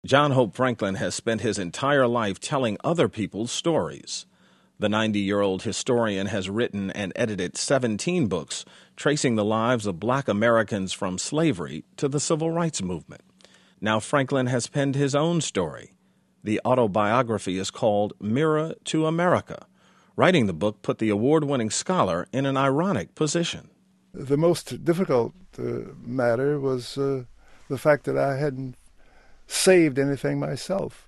John Hope Franklin has spent his entire life telling other people's stories. The 90-year-old historian has written and edited 17 books tracing the lives of black Americans from slavery to the civil rights movement. Now Franklin has penned his own story. The autobiography is called Mirror to America. Writing the book put the award-winning scholar in an ironic position. The most difficult matter was the fact that I hadn't saved anything myself.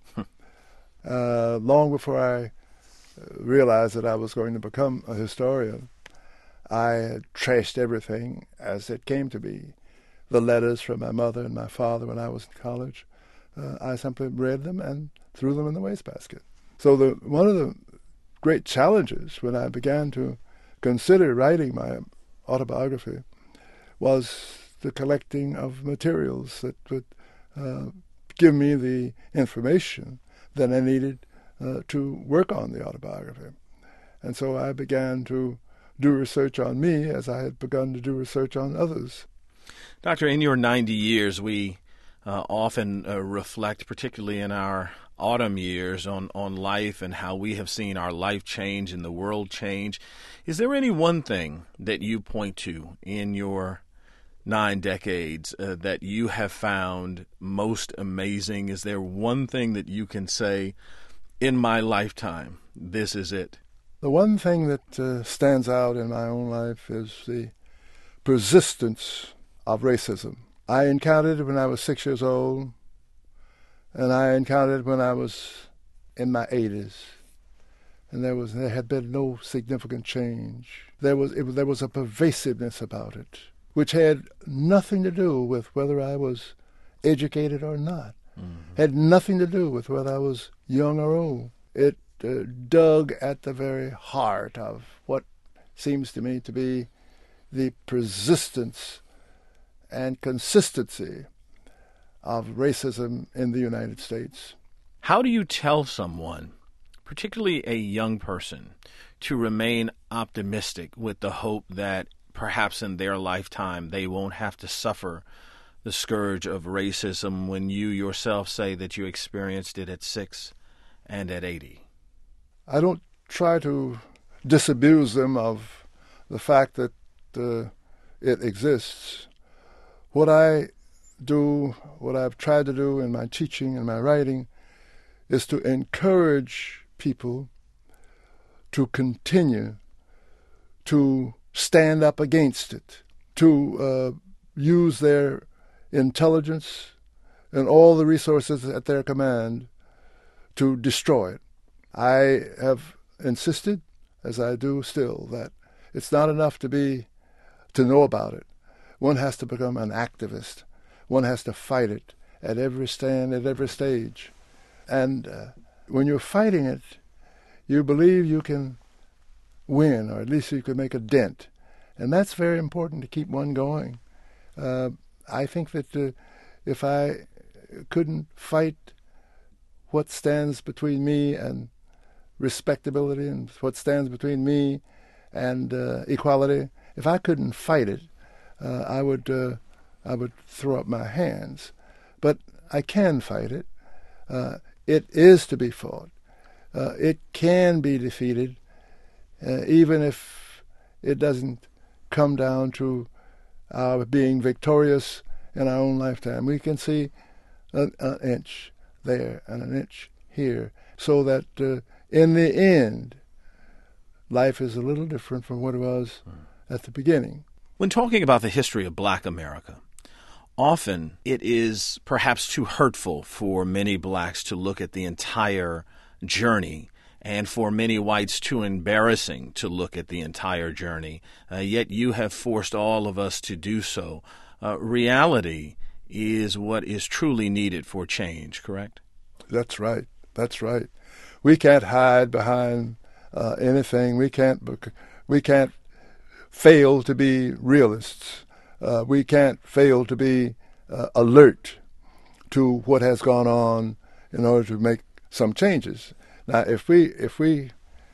Long before I realized that I was going to become a historian, I had trashed everything as it came to be. The letters from my mother and my father when I was in college, I simply read them and threw them in the wastebasket. So one of the great challenges when I began to consider writing my autobiography was the collecting of materials that would give me the information that I needed to work on the autobiography. And so I began to do research on me as I had begun to do research on others. Doctor, in your 90 years, we often reflect, particularly in our autumn years, on life and how we have seen our life change and the world change. Is there any one thing that you point to in your 9 decades that you have found most amazing? Is there one thing that you can say, in my lifetime, this is it? The one thing that stands out in my own life is the persistence of racism. I encountered it when I was 6 years old, and I encountered it when I was in my 80s. And there had been no significant change. There was a pervasiveness about it, which had nothing to do with whether I was educated or not. Mm-hmm. Had nothing to do with whether I was young or old. It dug at the very heart of what seems to me to be the persistence and consistency of racism in the United States. How do you tell someone, particularly a young person, to remain optimistic with the hope that perhaps in their lifetime they won't have to suffer the scourge of racism when you yourself say that you experienced it at 6 and at 80? I don't try to disabuse them of the fact that it exists. What I've tried to do in my teaching and my writing is to encourage people to continue to stand up against it, to use their intelligence and all the resources at their command to destroy it. I have insisted, as I do still, that it's not enough to know about it. One has to become an activist. One has to fight it at every stand, at every stage. And when you're fighting it, you believe you can win, or at least you can make a dent. And that's very important to keep one going. I think that if I couldn't fight what stands between me and respectability and what stands between me and equality, if I couldn't fight it, I would throw up my hands. But I can fight it. It is to be fought. It can be defeated, even if it doesn't come down to our being victorious in our own lifetime. We can see an inch there and an inch here, so that in the end, life is a little different from what it was at the beginning. When talking about the history of Black America, often it is perhaps too hurtful for many blacks to look at the entire journey, and for many whites too embarrassing to look at the entire journey. Yet you have forced all of us to do so. Reality is what is truly needed for change, correct? That's right. That's right. We can't hide behind anything. We can't fail to be realists. We can't fail to be alert to what has gone on in order to make some changes. Now, if we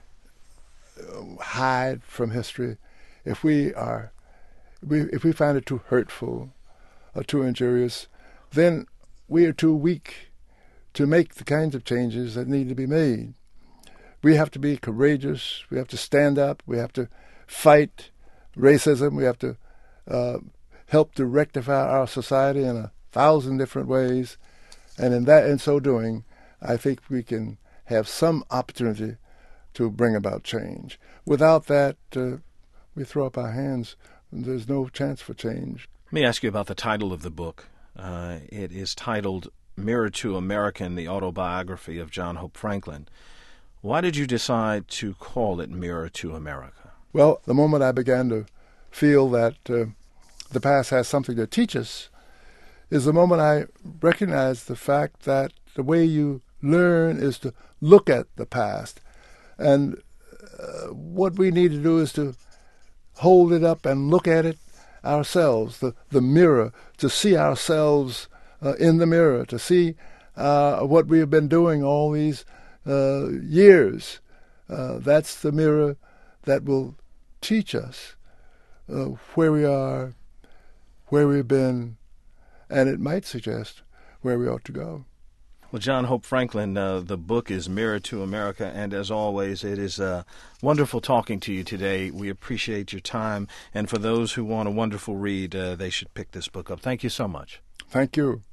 hide from history, if we find it too hurtful or too injurious, then we are too weak to make the kinds of changes that need to be made. We have to be courageous. We have to stand up. We have to fight racism. We have to help to rectify our society in 1,000 different ways. And in so doing, I think we can have some opportunity to bring about change. Without that, we throw up our hands. There's no chance for change. Let me ask you about the title of the book. It is titled Mirror to America, the Autobiography of John Hope Franklin. Why did you decide to call it Mirror to America? Well, the moment I began to feel that the past has something to teach us is the moment I recognized the fact that the way you learn is to look at the past. And what we need to do is to hold it up and look at it ourselves, the mirror, to see ourselves in the mirror, to see what we have been doing all these years. That's the mirror that will teach us where we are, where we've been, and it might suggest where we ought to go. Well, John Hope Franklin, the book is Mirror to America, and as always, it is wonderful talking to you today. We appreciate your time, and for those who want a wonderful read, they should pick this book up. Thank you so much. Thank you.